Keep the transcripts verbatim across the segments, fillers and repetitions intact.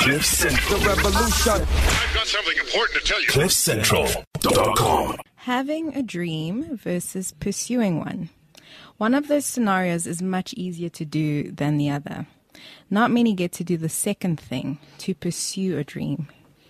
Cliff Central. The revolution. I've got something important to tell you. cliff central dot com. Having a dream versus pursuing one. One of those scenarios is much easier to do than the other. Not many get to do the second thing, to pursue a dream.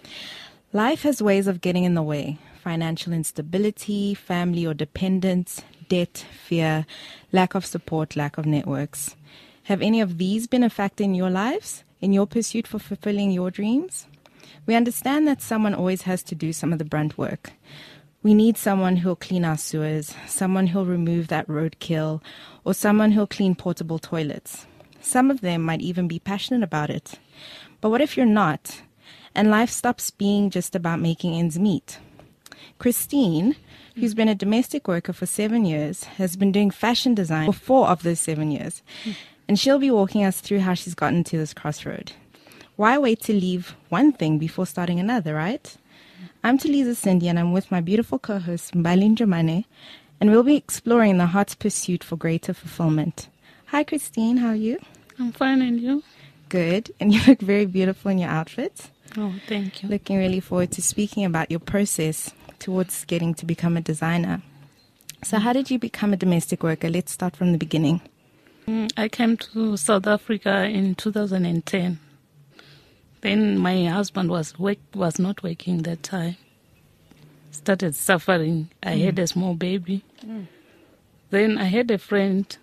Life has ways of getting in the way. Financial instability, family or dependence, debt, fear, lack of support, lack of networks. Have any of these been a factor in your lives, in your pursuit for fulfilling your dreams? We understand that someone always has to do some of the brunt work. We need someone who'll clean our sewers, someone who'll remove that roadkill, or someone who'll clean portable toilets. Some of them might even be passionate about it. But what if you're not, and life stops being just about making ends meet? Christine, who's been a domestic worker for seven years, has been doing fashion design for four of those seven years. And she'll be walking us through how she's gotten to this crossroad. Why wait to leave one thing before starting another, right? I'm Taliza Cindy, and I'm with my beautiful co-host, Mbali Njamane, and we'll be exploring the heart's pursuit for greater fulfillment. Hi, Christine. How are you? I'm fine, and you? Good. And you look very beautiful in your outfit. Oh, thank you. Looking really forward to speaking about your process towards getting to become a designer. So how did you become a domestic worker? Let's start from the beginning. Mm, I came to South Africa in two thousand ten. Then my husband was work, was not working that time. Started suffering. I mm. had a small baby. Mm. Then I had a friend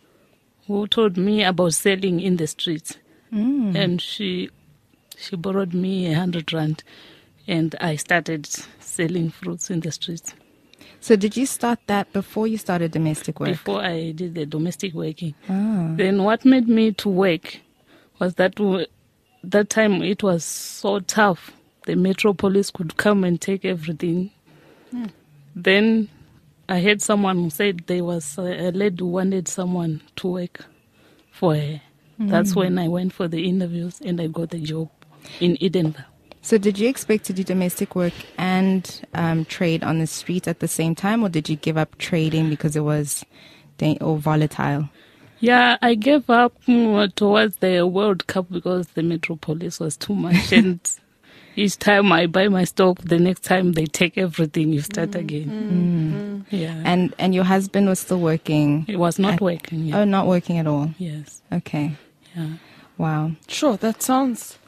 who told me about selling in the streets. Mm. And she she borrowed me a hundred rand. And I started selling fruits in the streets. So did you start that before you started domestic work? Before I did the domestic working. Ah. Then what made me to work was that w- that time it was so tough. The metropolis could come and take everything. Mm. Then I had someone who said there was a lady who wanted someone to work for her. Mm. That's when I went for the interviews and I got the job in Edinburgh. So did you expect to do domestic work and um, trade on the street at the same time, or did you give up trading because it was da- or volatile? Yeah, I gave up mm, towards the World Cup because the metropolis was too much. And each time I buy my stock, the next time they take everything, you start mm, again. Mm. Yeah. And and your husband was still working? He was not at, working. Yeah. Oh, not working at all? Yes. Okay. Yeah. Wow. Sure, that sounds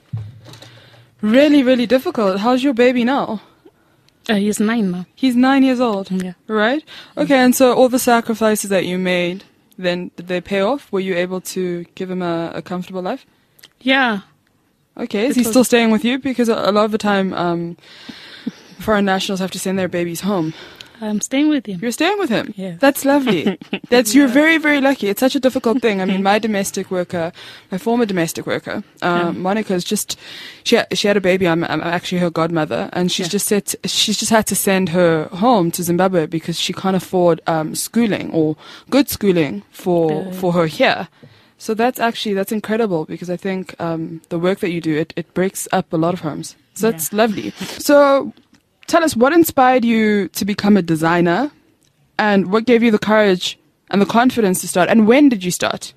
really, really difficult. How's your baby now? Uh, he's nine now. He's nine years old? Yeah. Right? Okay, and so all the sacrifices that you made, then did they pay off? Were you able to give him a, a comfortable life? Yeah. Okay, is it he still staying with you? Because a, a lot of the time, um, foreign nationals have to send their babies home. I'm staying with him. You're staying with him? Yeah. That's lovely. That's yeah. You're very, very lucky. It's such a difficult thing. I mean, my domestic worker, my former domestic worker, uh, yeah. Monica's just, she she had a baby. I'm, I'm actually her godmother, and she's yeah. just said she's just had to send her home to Zimbabwe because she can't afford um, schooling or good schooling for uh, for her here. So that's actually that's incredible because I think um, the work that you do it it breaks up a lot of homes. So that's yeah. lovely. So. Tell us, what inspired you to become a designer, and what gave you the courage and the confidence to start, and when did you start?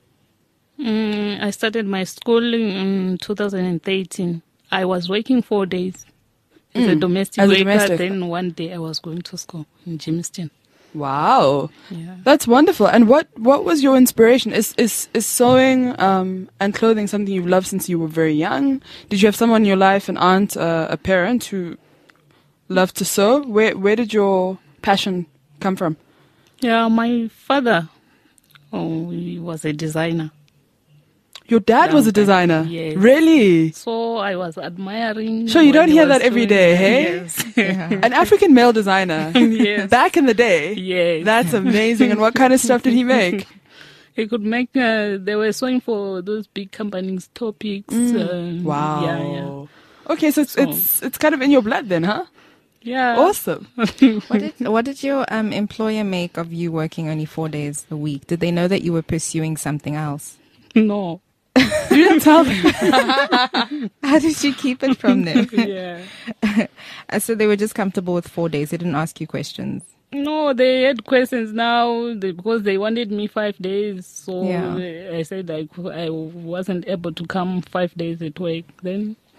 Mm, I started my schooling in two thousand thirteen. I was working four days as mm, a domestic as a worker, domestic. Then one day I was going to school in Jamestown. Wow, yeah. That's wonderful. And what, what was your inspiration? Is is, is sewing um, and clothing something you've loved since you were very young? Did you have someone in your life, an aunt, uh, a parent who loved to sew? Where where did your passion come from? Yeah, my father, oh, he was a designer. Your dad Down was a designer? Yes. Really? So I was admiring. Sure, you don't hear that every day, hey? Yes. Yeah. An African male designer. Yes. Back in the day? Yes. That's amazing. And what kind of stuff did he make? He could make, uh, they were sewing for those big companies, Topics. Mm. Um, wow. Yeah, yeah. Okay, so it's, so it's it's kind of in your blood then, huh? Yeah. Awesome. What did what did your um, employer make of you working only four days a week? Did they know that you were pursuing something else? No. You didn't tell them. How did you keep it from them? Yeah. So they were just comfortable with four days. They didn't ask you questions. No, they had questions now they, because they wanted me five days. So yeah. I said I, I wasn't able to come five days at work. Then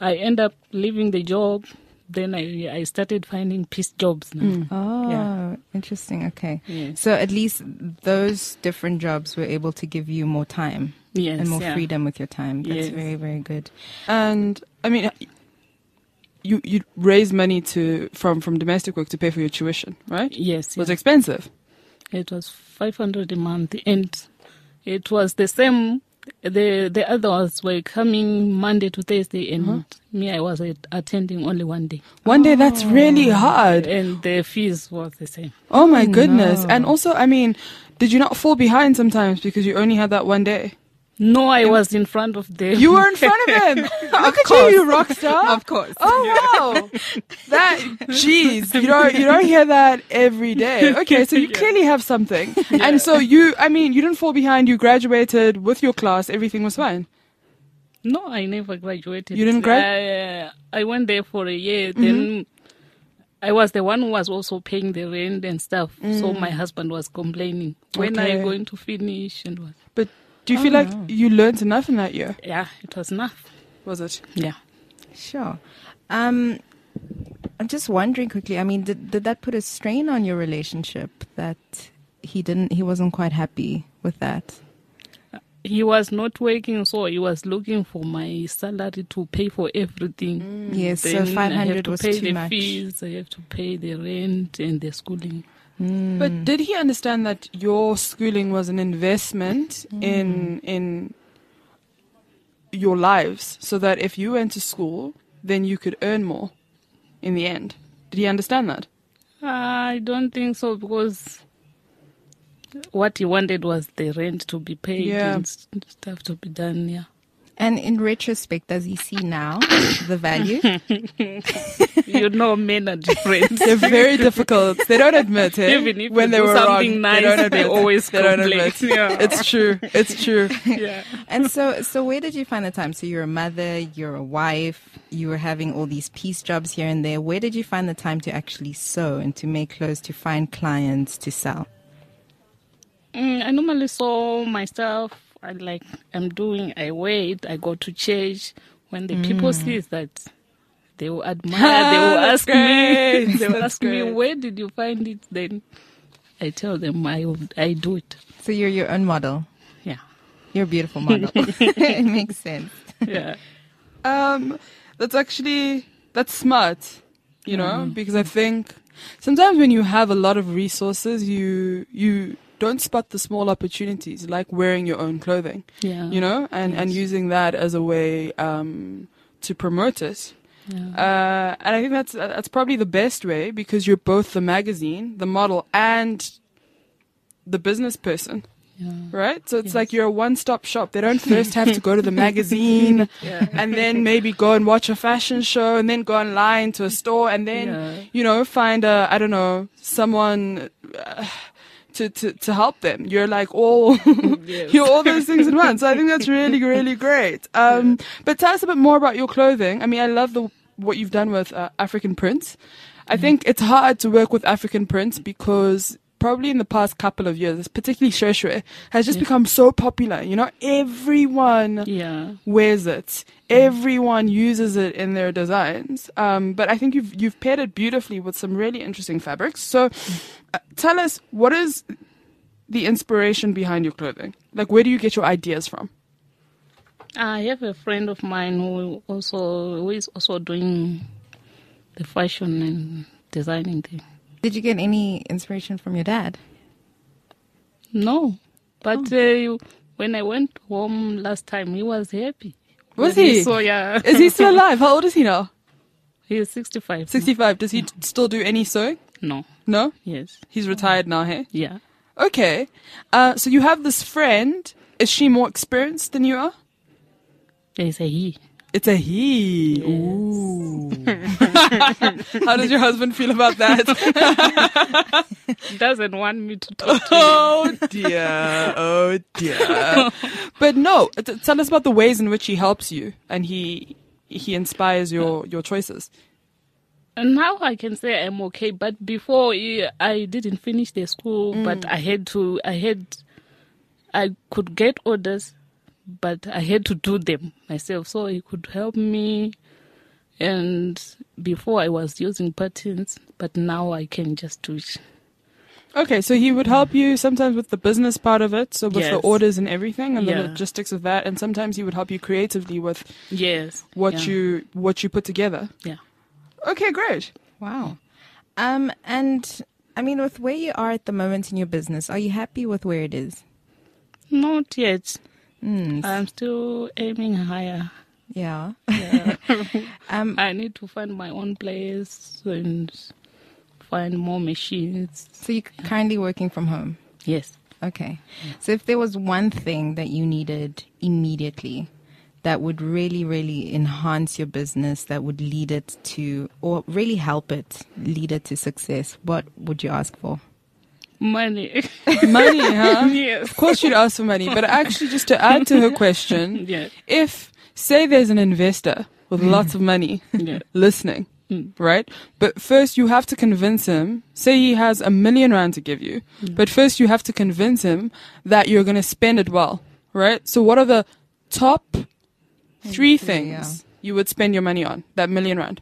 I end up leaving the job. Then I I started finding piece jobs now. Mm. Oh, Yeah. interesting. Okay. Yes. So at least those different jobs were able to give you more time Yes, and more yeah. freedom with your time. That's Yes. very, very good. And I mean, you you raise money to from from domestic work to pay for your tuition, right? Yes, It was yes. expensive. It was five hundred a month, and it was the same. The the others were coming Monday to Thursday, and Uh-huh. me, I was at, attending only one day, One day, that's really hard. and the fees was the same. Oh my Oh, goodness! no. And also, I mean, did you not fall behind sometimes because you only had that one day? No, I was in front of them. You were in front of him. Look at you, you rock star. Of course. Oh wow! That, jeez, you don't you don't hear that every day. Okay, so you clearly have something, and so you, I mean, you didn't fall behind. You graduated with your class. Everything was fine. No, I never graduated. You didn't grad- I, uh, I went there for a year. Then I was the one who was also paying the rent and stuff. So my husband was complaining, when are Okay. you going to finish? And what? But do you feel like you learned enough in that year? Yeah, it was enough. Was it? Yeah. Sure. Um, I'm just wondering quickly. I mean, did did that put a strain on your relationship that he didn't? He wasn't quite happy with that. He was not working, so he was looking for my salary to pay for everything. Yes, so Then I five have hundred to was pay too the much. fees, I have to pay the rent and the schooling. But did he understand that your schooling was an investment in in your lives, so that if you went to school, then you could earn more in the end? Did he understand that? I don't think so, because what he wanted was the rent to be paid Yeah. and s- stuff to be done. Yeah. And in retrospect, does he see now the value? You know, men are different. They're very difficult. They don't admit it. Even if when you they do were something wrong, nice, they don't they admit. always they don't complain. admit. Yeah. It's true. It's true. Yeah. And so, so where did you find the time? So you're a mother, you're a wife, you were having all these piece jobs here and there. Where did you find the time to actually sew and to make clothes, to find clients, to sell? Mm, I normally saw myself. I like I'm doing. I wait. I go to church. When the people see that, they will admire. They will That's ask great. me. They will That's ask me, great. where did you find it? Then I tell them I would- I do it. So you're your own model. Yeah. You're a beautiful model. It makes sense. Yeah. Um, that's actually that's smart, you know, because I think sometimes when you have a lot of resources, you you don't spot the small opportunities, like wearing your own clothing, Yeah. you know, and and Yes. using that as a way um to promote it. Yeah. Uh, and I think that's that's probably the best way, because you're both the magazine, the model, and the business person. Yeah. Right? So it's Yes. like you're a one-stop shop. They don't first have to go to the magazine Yeah. and then maybe go and watch a fashion show and then go online to a store and then, Yeah. you know, find a, I don't know, someone uh, to, to, to help them. You're like all, Yes. you're all those things in one. So I think that's really, really great. Um, but tell us a bit more about your clothing. I mean, I love the, what you've done with uh, African prints. I think it's hard to work with African prints because probably in the past couple of years, particularly shweshwe, has just Yeah. become so popular. You know, everyone Yeah. wears it. Everyone uses it in their designs. Um, but I think you've you've paired it beautifully with some really interesting fabrics. So, uh, tell us, what is the inspiration behind your clothing? Like, where do you get your ideas from? I have a friend of mine who also who is also doing the fashion and designing thing. Did you get any inspiration from your dad? No, but uh, when I went home last time, he was happy. Was When he? So yeah, Is he still alive? How old is he now? he is sixty-five. sixty-five. Does he t- still do any sewing? No. No? Yes. He's retired now, hey? Yeah. Okay. Uh, so you have this friend. Is she more experienced than you are? There's a he. It's a he. Ooh. How does your husband feel about that? He doesn't want me to talk to him. Oh dear. Oh dear. But no, t- tell us about the ways in which he helps you and he he inspires your, your choices. And now I can say I'm okay, but before eh, I didn't finish the school, but I had to, I had, I could get orders, but I had to do them myself. So he could help me And before I was using patterns, but now I can just do it. Okay, so he would help you sometimes with the business part of it, so with the Yes. orders and everything, and Yeah. the logistics of that, and sometimes he would help you creatively with Yes. what yeah. you what you put together. Yeah. Okay, great. Wow. Um, and I mean, with where you are at the moment in your business, are you happy with where it is? Not yet. Mm, I'm still aiming higher. yeah. Yeah. Um, I need to find my own place and find more machines. so you're currently working from home. Yes. Okay. So if there was one thing that you needed immediately that would really, really enhance your business, that would lead it to, or really help it lead it to success, what would you ask for? Money. Money, huh? Yes. Of course you'd ask for money, but actually just to add to her question, Yeah. if, say there's an investor with lots of money Yeah. listening, Mm. right? But first you have to convince him, say he has a million rand to give you, but first you have to convince him that you're going to spend it well, right? So what are the top three things you would spend your money on, that million rand?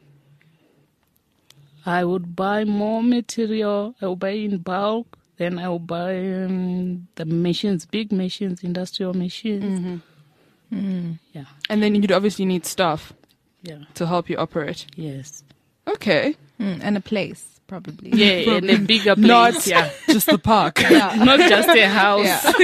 I would buy more material. I will buy in bulk. Then I will buy um, the machines, big machines, industrial machines. Mm. Yeah. And then you'd obviously need staff Yeah. to help you operate. Yes. Okay. Mm, and a place, probably. Yeah, and a bigger place. Not yeah. just the park. Not just a house.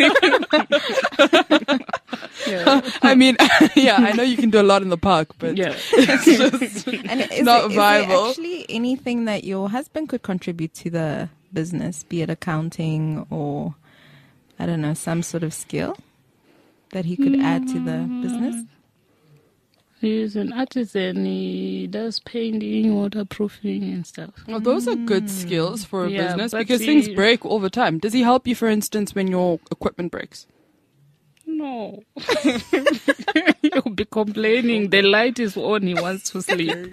Yeah. I mean, yeah, I know you can do a lot in the park, but Yeah. it's just And is, not there, is viable. there actually anything that your husband could contribute to the business, be it accounting or, I don't know, some sort of skill that he could add to the business? He's an artisan. He does painting, waterproofing, and stuff. Well, those are good skills for a Yeah, business but because he- things break all the time. Does he help you, for instance, when your equipment breaks? No. He'll be complaining. The light is on. He wants to sleep.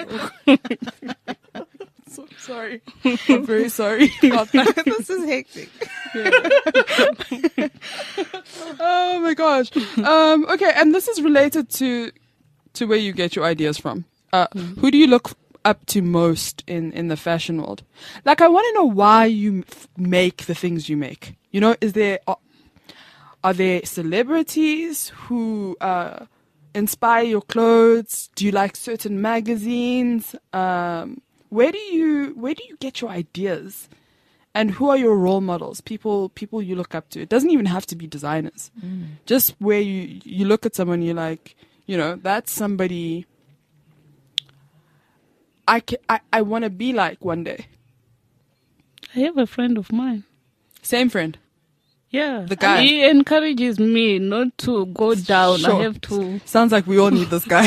So sorry. I'm very sorry about that. This is hectic. Oh my gosh. Um, okay, and this is related to to where you get your ideas from. Uh, Who do you look up to most in, in the fashion world? Like, I want to know why you f- make the things you make. You know, is there are, are there celebrities who uh, inspire your clothes? Do you like certain magazines? Um, where do you where do you get your ideas? And who are your role models? People people you look up to. It doesn't even have to be designers. Just where you you look at someone, you're like, you know, that's somebody I ca- I, I want to be like one day. I have a friend of mine. Same friend. Yeah. The guy. He encourages me not to go down. Sure. I have to. Sounds like we all need this guy.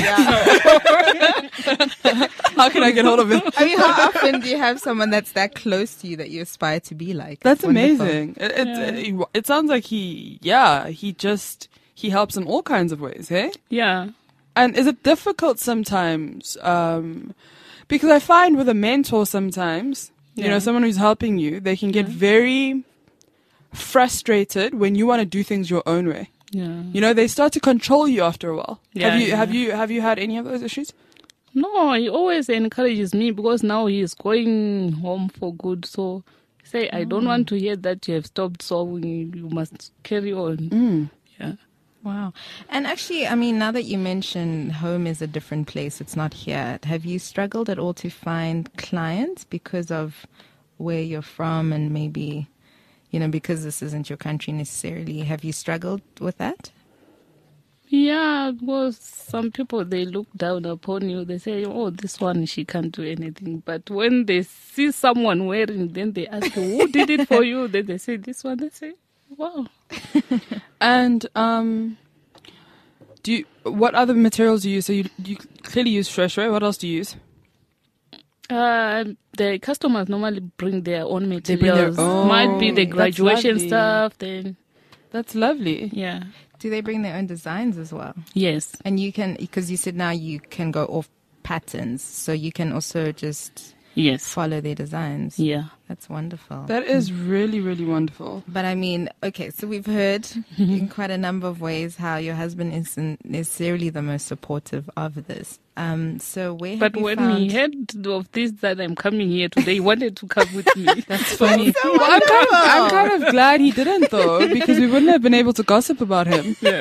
How can I get hold of him? I mean, how often do you have someone that's that close to you that you aspire to be like? That's It's wonderful. amazing. It, it, it, it sounds like he, yeah, he just, he helps in all kinds of ways, hey? Yeah. And is it difficult sometimes? Um, because I find with a mentor sometimes, you Yeah. know, someone who's helping you, they can get very frustrated when you want to do things your own way. Yeah. You know, they start to control you after a while. Yeah, have you yeah. have you have you had any of those issues? No, he always encourages me because now he is going home for good. So say, I don't want to hear that you have stopped sewing. You must carry on. Mm. Yeah. Wow. And actually, I mean, now that you mention home is a different place, it's not here. Have you struggled at all to find clients because of where you're from and maybe, you know, because this isn't your country necessarily? Have you struggled with that? Yeah, because some people, they look down upon you. They say, oh, this one, she can't do anything. But when they see someone wearing, then they ask you, who did it for you? Then they say, this one. They say, wow. And um, do you, what other materials do you use? So you you clearly use shweshwe. What else do you use? Uh, the customers normally bring their own They bring their materials. own. Might be the That's graduation lovely. stuff. Then, That's lovely. yeah. Do they bring their own designs as well? Yes. And you can, because you said now you can go off patterns, so you can also just Yes. follow their designs. Yeah. That's wonderful. That is really, really wonderful. But I mean, okay, so we've heard in quite a number of ways how your husband isn't necessarily the most supportive of this. Um, so where have But you when found... he heard of this that I'm coming here today, he wanted to come with me. That's funny. Well, I'm, kind of, I'm kind of glad he didn't, though, because we wouldn't have been able to gossip about him. Yeah.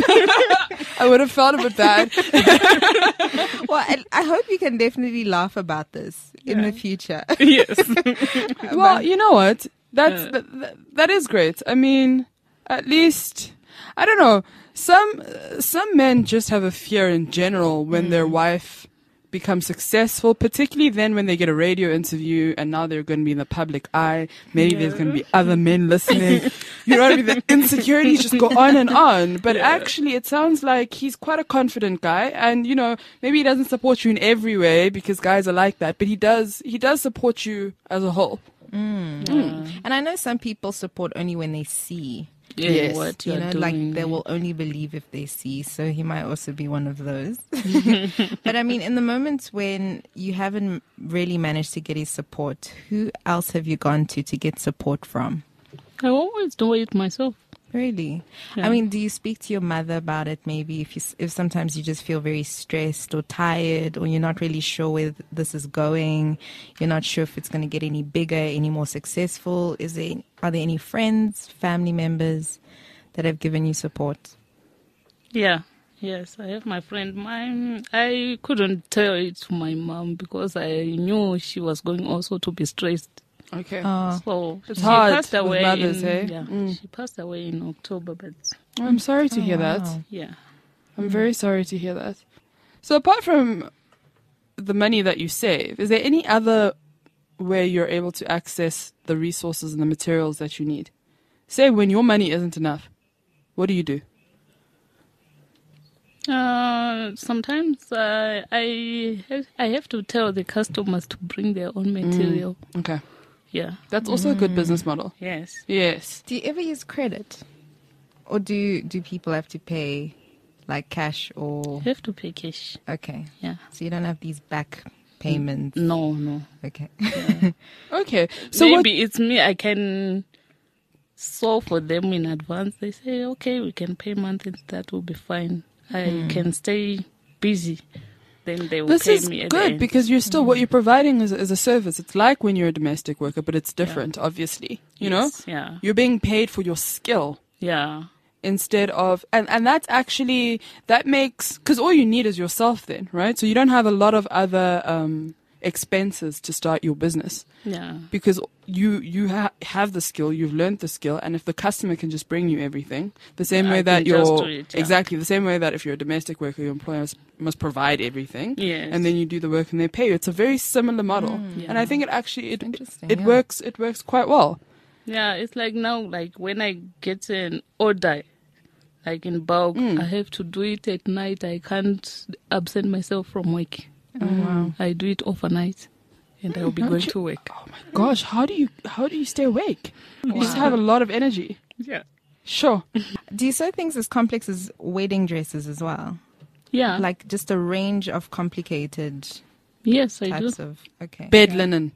I would have felt a bit bad. Well, I, I hope you can definitely laugh about this in Yeah. the future. Yes. Well, you know what? That's Yeah. that, that, that is great. I mean, at least I don't know. Some uh, some men just have a fear in general when their wife becomes successful, particularly then when they get a radio interview and now they're going to be in the public eye. Maybe there's going to be other men listening. You know what I mean? The insecurities just go on and on. But actually, it sounds like he's quite a confident guy, and you know, maybe he doesn't support you in every way because guys are like that. But he does. He does support you as a whole. And I know some people support only when they see. Yeah, Yes. what You you're know, doing. like they will only believe if they see. So he might also be one of those. But I mean, in the moments when you haven't really managed to get his support, who else have you gone to to get support from? I always do it myself. Really? Yeah. I mean, do you speak to your mother about it? Maybe if you, s- if sometimes you just feel very stressed or tired, or you're not really sure where th- this is going, you're not sure if it's going to get any bigger, any more successful. Is there are there any friends, family members that have given you support? Yeah. Yes, I have my friend. Mine, I couldn't tell it to my mom because I knew she was going also to be stressed. Okay. Oh, So It's she hard passed with away. mothers, in, eh? Yeah, Mm. she passed away in October, but I'm sorry to hear that. wow. yeah. I'm very sorry to hear that. So apart from the money that you save, is there any other way you're able to access the resources and the materials that you need? Say when your money isn't enough, what do you do? Uh, sometimes uh, I have, I have to tell the customers to bring their own material. Okay. Yeah. That's also a good business model. Yes. Yes. Do you ever use credit, or do do people have to pay like cash or You have to pay cash. okay? Yeah. So you don't have these back payments. No, no. Okay. Okay. So Maybe it's me. I can sew for them in advance. They say, okay, we can pay monthly. That will be fine. I can stay busy. Then they will this pay is me at the good end. because you're still what you're providing is, is a service. It's like when you're a domestic worker, but it's different, obviously. You Yes, know, Yeah. you're being paid for your skill. Yeah. Instead of and and that's actually that makes because all you need is yourself then, right? So you don't have a lot of other um expenses to start your business Yeah. because you you ha- have the skill, you've learned the skill, and if the customer can just bring you everything the same Yeah, way I that can just you're do it, yeah. exactly the same way that if you're a domestic worker, your employer must, must provide everything, Yes. and then you do the work and they pay you. It's a very similar model, and I think it actually it Interesting, it yeah. works it works quite well. Yeah, it's like now, like when I get an order, like in bulk, I have to do it at night. I can't absent myself from work. Oh, wow. I do it overnight, and I'll be going to work. Oh my gosh, how do you how do you stay awake? You just have a lot of energy. Yeah. Sure. Do you sew things as complex as wedding dresses as well? Yeah. Like just a range of complicated yes, I do. types of okay. Bed linen.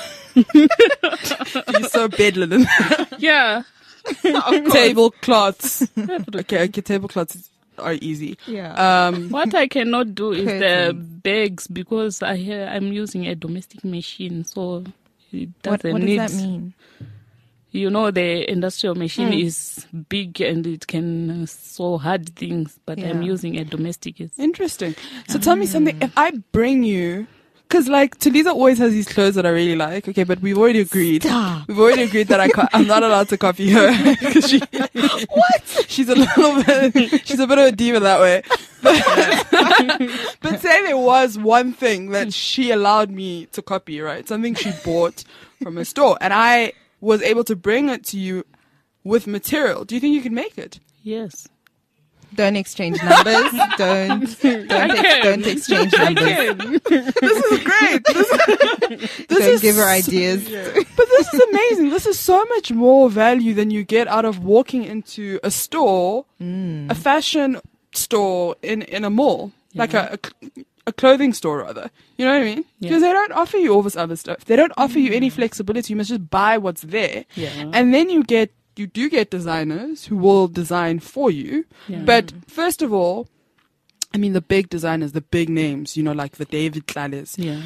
You sew bed linen. Yeah. Tablecloths. Okay, okay, tablecloths are easy. Yeah. Um, What I cannot do is the Curtains. bags because I ha- I'm using a domestic machine, so it what, doesn't what does need. that mean? You know, the industrial machine is big and it can uh, sew hard things, but I'm Yeah. using a domestic. It's, interesting. So tell me something. If I bring you, because like Talisa always has these clothes that I really like. Okay, but we've already agreed. Stop. We've already agreed that I can't, I'm not allowed to copy her. 'Cause she, what? She's a little bit. She's a bit of a diva that way. But, but say there was one thing that she allowed me to copy, right? Something she bought from a store, and I was able to bring it to you with material. Do you think you can make it? yes. Don't exchange numbers. don't don't, ex- can. don't exchange numbers. This is great. This, this Don't is give her so- ideas. But this is amazing. This is so much more value than you get out of walking into a store, a fashion store in, in a mall, like a, a, a clothing store rather. You know what I mean? Because Yeah. they don't offer you all this other stuff. They don't offer you any flexibility. You must just buy what's there. Yeah. And then you get, you do get designers who will design for you. Yeah. But first of all, I mean, the big designers, the big names, you know, like the David Tlales, Yeah.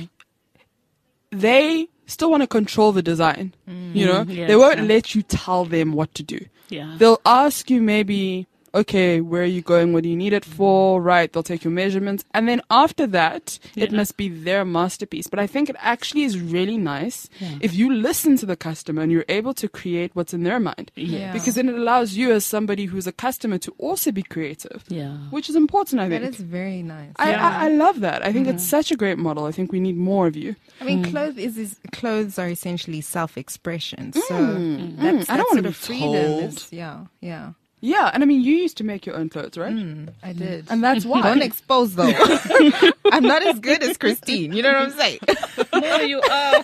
they still want to control the design. You know, Yes, they won't yeah. let you tell them what to do. Yeah. They'll ask you maybe, okay, where are you going? What do you need it for? Right. They'll take your measurements. And then after that, it Yeah. must be their masterpiece. But I think it actually is really nice Yeah. if you listen to the customer and you're able to create what's in their mind. Yeah. Because then it allows you as somebody who's a customer to also be creative, Yeah. which is important, I That think. is very nice. I, Yeah. I, I love that. I think it's such a great model. I think we need more of you. I mean, clothes is, is clothes are essentially self-expression. So Mm. that's, I don't that wanna sort be of freedom told. is, yeah, yeah. Yeah. And I mean, you used to make your own clothes, right? Mm, I did. And that's why. Don't expose though. I'm not as good as Christine. You know what I'm saying? No, you are.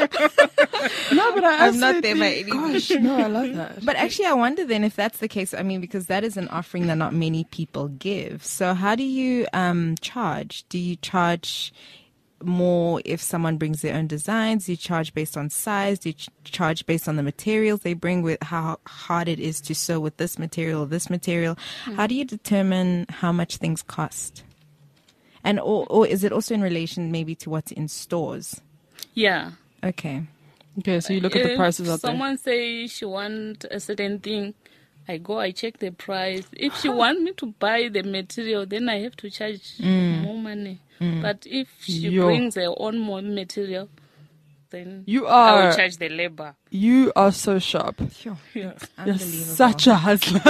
No, but I I'm not there by absolutely- any Gosh, no, I love that. But actually, I wonder then if that's the case. I mean, because that is an offering that not many people give. So how do you um, charge? Do you charge more if someone brings their own designs? Do you charge based on size? Do you ch- charge based on the materials they bring, with how hard it is to sew with this material or this material? How do you determine how much things cost? And or, or is it also in relation maybe to what's in stores? Yeah. Okay. Okay, so you look at the If prices out there. someone say she want a certain thing, I go, I check the price. If she want me to buy the material, then I have to charge more money. But if she Yo. brings her own more material, then You I are will charge the labor. you are so sharp. Sure. Yeah. You're Unbelievable. such a hustler.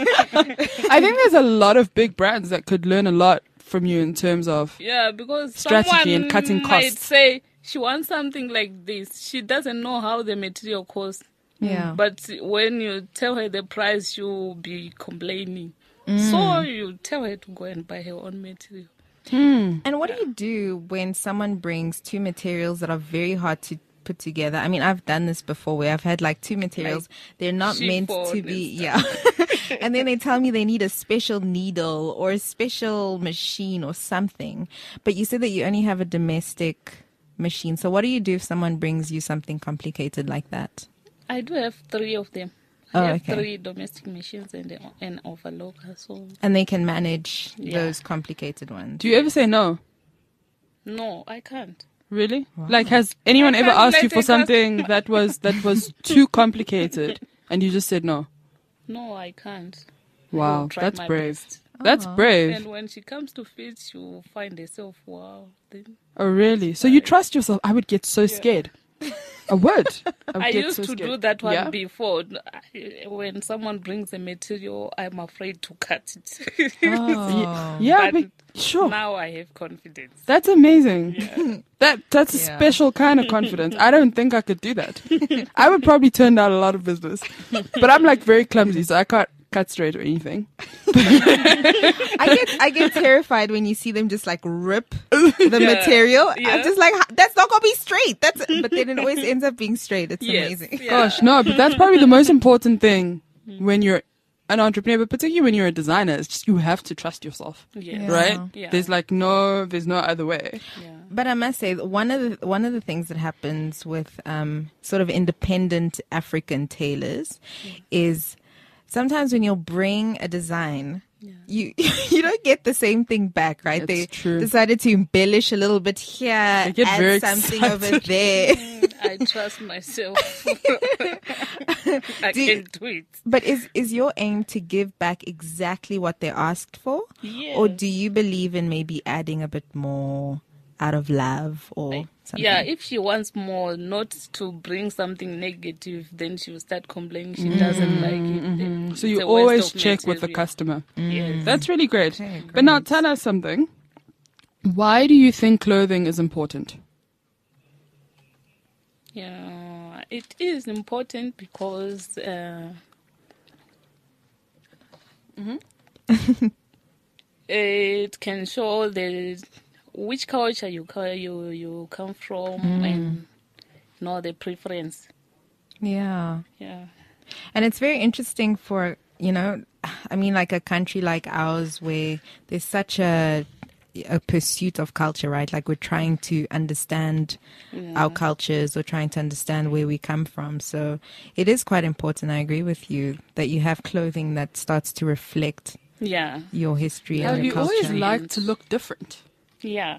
I think there's a lot of big brands that could learn a lot from you in terms of Yeah, because Strategy someone and cutting might costs. say she wants something like this. She doesn't know how the material costs. Yeah. But when you tell her the price, she'll be complaining. Mm. So you tell her to go and buy her own material. And what do you do when someone brings two materials that are very hard to put together? I mean, I've done this before where I've had like two materials. They're not meant chiffon to and be, yeah. And then they tell me they need a special needle or a special machine or something. But you said that you only have a domestic machine. So what do you do if someone brings you something complicated like that? I do have three of them. Oh, I have okay. three domestic machines and a- an overlocker. So And they can manage Yeah. those complicated ones. do you ever say no? no, I can't. Really? Like has anyone I ever can't asked let you for it go. something that was that was too complicated and you just said no? No, I can't. Wow, will try that's my brave. best. That's brave. And when she comes to fit, she'll find herself, wow. Then Oh really? So you trust yourself? I would get so scared. I would. I, would I get used so to scared. do that one Yeah? before. I- When someone brings a material, I'm afraid to cut it. Oh. Yeah, But but sure. Now I have confidence. That's amazing. That that's a Yeah. special kind of confidence. I don't think I could do that. I would probably turn down a lot of business. But I'm like very clumsy, so I can't cut straight or anything. I get I get terrified when you see them just like rip the Yeah. material. Yeah. I'm just like, that's not gonna be straight. That's but then it always ends up being straight. It's Yes. amazing. Yeah. Gosh, no, but that's probably the most important thing when you're an entrepreneur, but particularly when you're a designer, it's just you have to trust yourself. Yes. Yeah. Right? Yeah. There's like no there's no other way. Yeah. But I must say, one of the one of the things that happens with um, sort of independent African tailors is sometimes when you'll bring a design, you you don't get the same thing back, right? It's they true. decided to embellish a little bit here, They get add very something excited. over there. I trust myself. I Do you- can do it. But is is your aim to give back exactly what they asked for, Yes. or do you believe in maybe adding a bit more out of love or something? Yeah, if she wants more, not to bring something negative, then she will start complaining she doesn't like it. Then So it's you a waste always of check with the material. customer. Yes. That's really great. Okay, But now great. tell us something. Why do you think clothing is important? Yeah, it is important because uh, it can show the which culture you co- you you come from and you know the preference. Yeah. Yeah. And it's very interesting for, you know, I mean, like a country like ours where there's such a a pursuit of culture, right? Like we're trying to understand our cultures or trying to understand where we come from. So it is quite important. I agree with you that you have clothing that starts to reflect Yeah. your history Have and you your culture. always liked to look different? Yeah.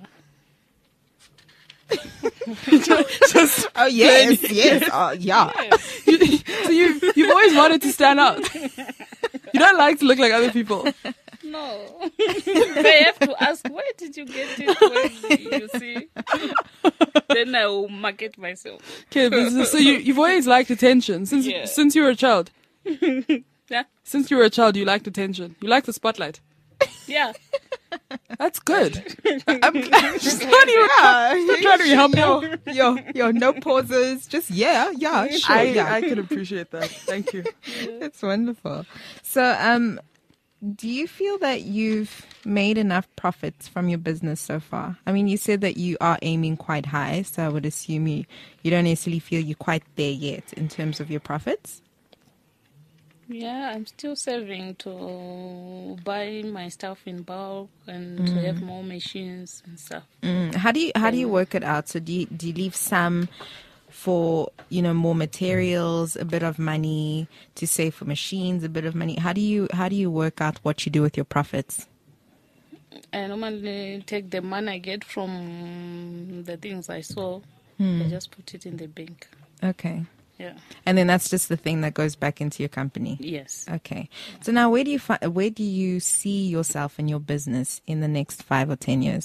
Oh yes, yes, uh, yeah. So you you've always wanted to stand out. You don't like to look like other people. No. They have to ask, where did you get it? Where, you see? Then I will market myself. Okay, but so you you've always liked attention since Yeah. since you were a child. Yeah. Since you were a child, you liked attention. You liked the spotlight. Yeah. That's good. I'm, I'm just not even I'm trying to be humble. Yo, yo, no pauses. Just yeah, yeah, sure, I, yeah. I can appreciate that. Thank you. That's wonderful. So, um, do you feel that you've made enough profits from your business so far? I mean, you said that you are aiming quite high, so I would assume you, you don't necessarily feel you're quite there yet in terms of your profits. Yeah, I'm still saving to buy my stuff in bulk and to have more machines and stuff. Mm. How do you how do you work it out? So do you, do you leave some for, you know, more materials, a bit of money to save for machines, a bit of money? How do you how do you work out what you do with your profits? I normally take the money I get from the things I sold. I just put it in the bank. Okay. Yeah. And then that's just the thing that goes back into your company. Yes. Okay. So now where do you fi- where do you see yourself in your business in the next five or ten years?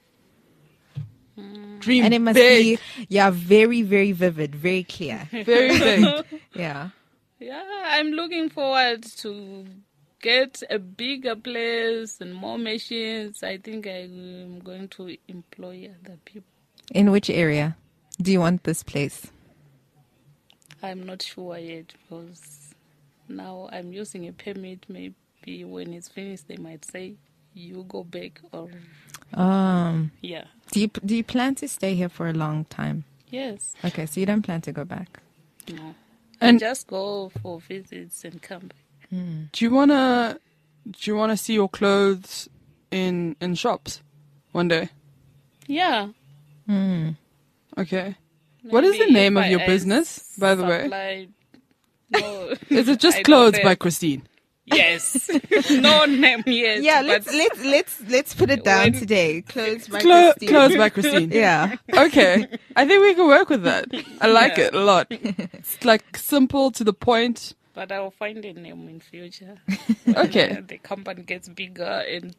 Dream And it must big. be, yeah, very, very vivid, very clear. Very big. Yeah. Yeah, I'm looking forward to get a bigger place and more machines. I think I'm going to employ other people. In which area do you want this place? I'm not sure yet because now I'm using a permit. Maybe when it's finished, they might say, you go back or, Um, yeah. do you do you plan to stay here for a long time? Yes. Okay, so you don't plan to go back. No. And- I just go for visits and come back. Do you wanna do you wanna see your clothes in in shops one day? Yeah. Okay. What is the Maybe name if of I- your I business, by the way? supply- No. Is it I just don't Clothes have- by Christine? Yes. No name yet. Yeah, but let's let's let's let's put it down When- today. Clothes by Clo- Christine. Clothes by Christine. Yeah. Okay. I think we can work with that. I like Yeah. it a lot. It's like simple to the point. But I'll find a name in future. Okay. When the company gets bigger and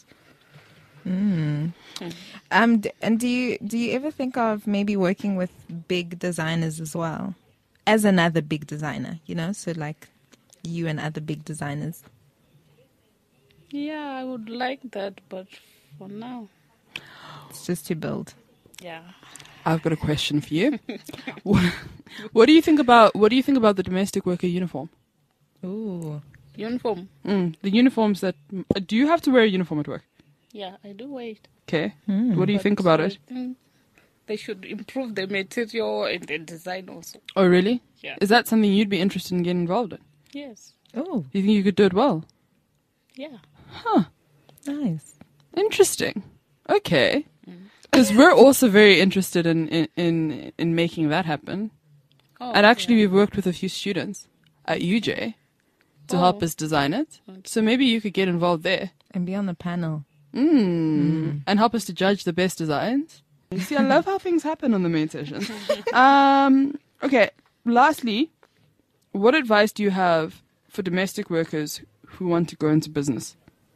Um, d- and do you do you ever think of maybe working with big designers as well, as another big designer? You know, so like you and other big designers. yeah, I would like that, but for now, It's just to build. yeah. I've got a question for you. what, what do you think about what do you think about the domestic worker uniform? Ooh. Uniform. Mm, the uniforms that do you have to wear a uniform at work? Yeah, I do wait. Okay. What do you think about I it? think they should improve the material and the design also. Oh, really? Yeah. Is that something you'd be interested in getting involved in? Yes. Oh, Do you think you could do it well? Yeah. nice. Interesting. Okay. Because we're also very interested in, in, in, in making that happen. Oh, And actually, yeah. we've worked with a few students at U J to Oh. help us design it. So maybe you could get involved there. And be on the panel. Mm. And help us to judge the best designs. You see, I love how things happen on the main session. um, okay, lastly, what advice do you have for domestic workers who want to go into business?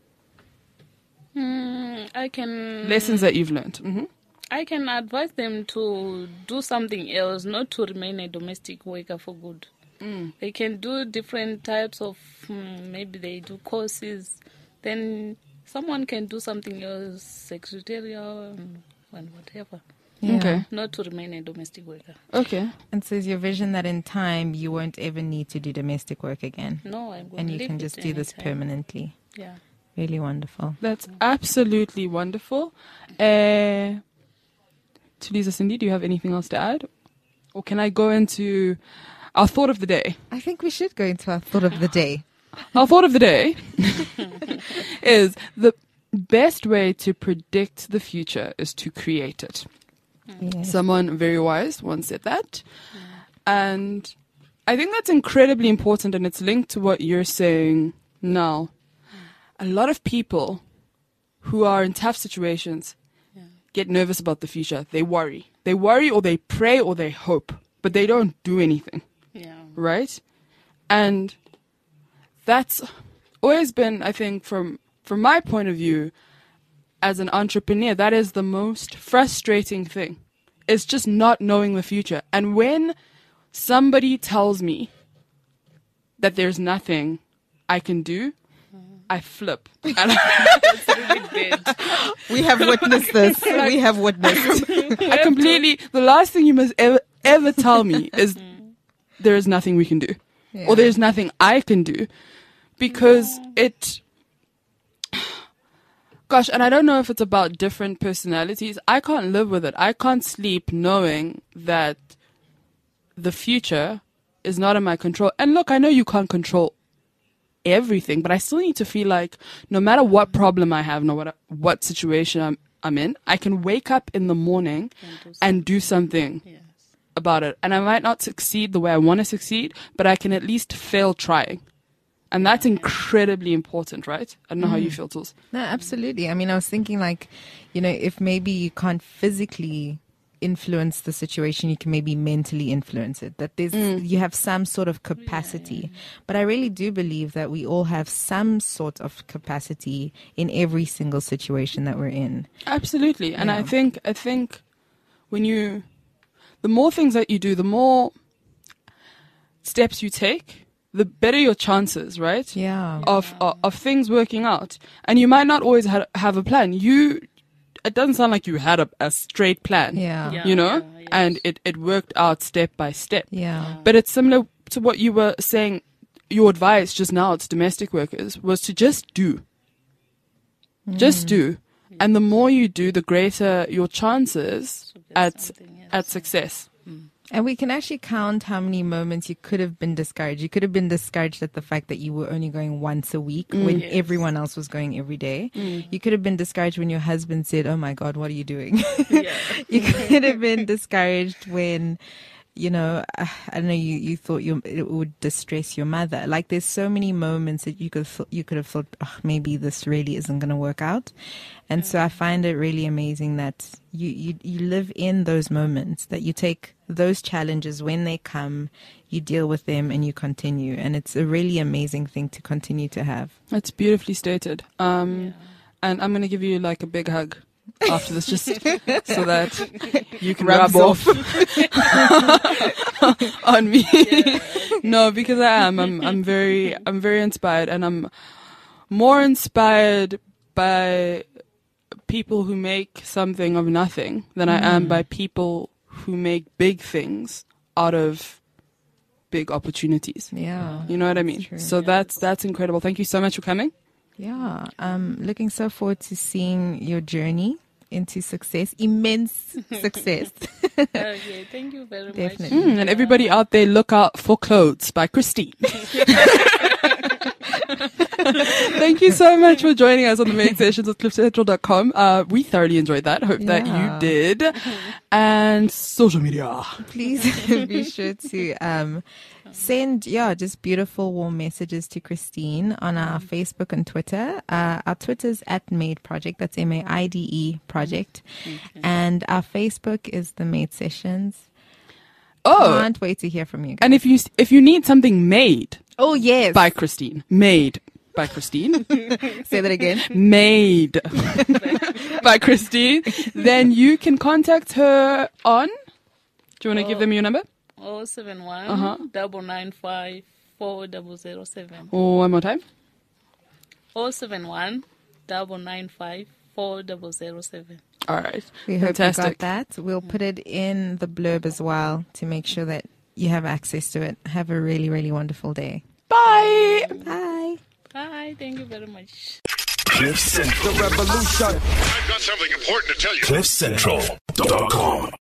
Mm, I can Lessons that you've learned. hmm I can advise them to do something else, not to remain a domestic worker for good. Mm. They can do different types of, mm, maybe they do courses. Then someone can do something else, secretarial and, and whatever. Yeah. Okay. Not to remain a domestic worker. Okay. And so is your vision that in time you won't ever need to do domestic work again? No, I'm going And to you leave can it just do this anytime. permanently. Yeah. Really wonderful. That's absolutely wonderful. Uh, to Lisa, Cindy, do you have anything else to add? Or can I go into our thought of the day? I think we should go into our thought of the day. Our thought of the day is the best way to predict the future is to create it. Yes. Someone very wise once said that. And I think that's incredibly important, and it's linked to what you're saying now. A lot of people who are in tough situations get nervous about the future. They worry. They worry or they pray or they hope, but they don't do anything. Yeah. Right? And that's always been, I think, from from my point of view, as an entrepreneur, that is the most frustrating thing. It's just not knowing the future. And when somebody tells me that there's nothing I can do, I flip. And That's really bad. We have witnessed this. We have witnessed. I completely, the last thing you must ever, ever tell me is there is nothing we can do. Yeah. Or there's nothing I can do. Because it, gosh, and I don't know if it's about different personalities. I can't live with it. I can't sleep knowing that the future is not in my control. And look, I know you can't control everything, but I still need to feel like no matter what problem I have, no matter what situation I'm, I'm in, I can wake up in the morning and do something Yes. about it. And I might not succeed the way I want to succeed, but I can at least fail trying. And that's incredibly important, right? I don't know how you feel, Tools. No, absolutely. I mean, I was thinking like, you know, if maybe you can't physically influence the situation, you can maybe mentally influence it. That there's you have some sort of capacity. But I really do believe that we all have some sort of capacity in every single situation that we're in. Absolutely. And I Yeah. think I think when you the more things that you do, the more steps you take, the better your chances, right? Yeah. Of, of of things working out. And you might not always ha- have a plan. You it doesn't sound like you had a, a straight plan. Yeah. Yeah. You know? yes. And it, it worked out step by step. Yeah. But it's similar to what you were saying, your advice just now to domestic workers was to just do. Just do. And the more you do, the greater your chances get at something else. at success. And we can actually count how many moments you could have been discouraged. You could have been discouraged at the fact that you were only going once a week when Yes. everyone else was going every day. You could have been discouraged when your husband said, "Oh my God, what are you doing?" Yeah. You could have been discouraged when, you know, uh, I don't know, you, you thought you, it would distress your mother. Like there's so many moments that you could th- you could have thought, oh, maybe this really isn't going to work out. And so I find it really amazing that you, you, you live in those moments, that you take those challenges when they come, you deal with them and you continue. And it's a really amazing thing to continue to have. That's beautifully stated. Um, And I'm going to give you like a big hug after this, just so that you can Rubs rub off, on me. No, because I am. I'm. I'm very. I'm very inspired, and I'm more inspired by people who make something of nothing than I am by people who make big things out of big opportunities. Yeah. You know what I mean? true. So that's that's incredible. Thank you so much for coming. Yeah, um, looking so forward to seeing your journey into success, immense success. Okay, thank you very Definitely. much. Mm, and everybody out there, look out for Clothes by Christine. Thank you so much for joining us on the main sessions of cliff central dot com. Uh, we thoroughly enjoyed that. Hope that Yeah. you did. And social media. Please be sure to um, send, yeah, just beautiful, warm messages to Christine on our Facebook and Twitter. Uh, our Twitter's at Made Project. That's M A I D E Project. And our Facebook is the Made Sessions. Oh, Can't wait to hear from you guys. and if you if you need something made Oh, yes. by Christine, made by Christine, Say that again. made by Christine, then you can contact her on. Do you want to give them your number? Oh seven one Uh-huh. double nine five four double zero seven. Oh, one more time. Oh seven one double nine five four double zero seven. All right. We hope Fantastic. you got that. We'll put it in the blurb as well to make sure that you have access to it. Have a really, really wonderful day. Bye. Bye. Bye. Thank you very much. Cliff Central. The revolution. I've got something important to tell you. cliff central dot com.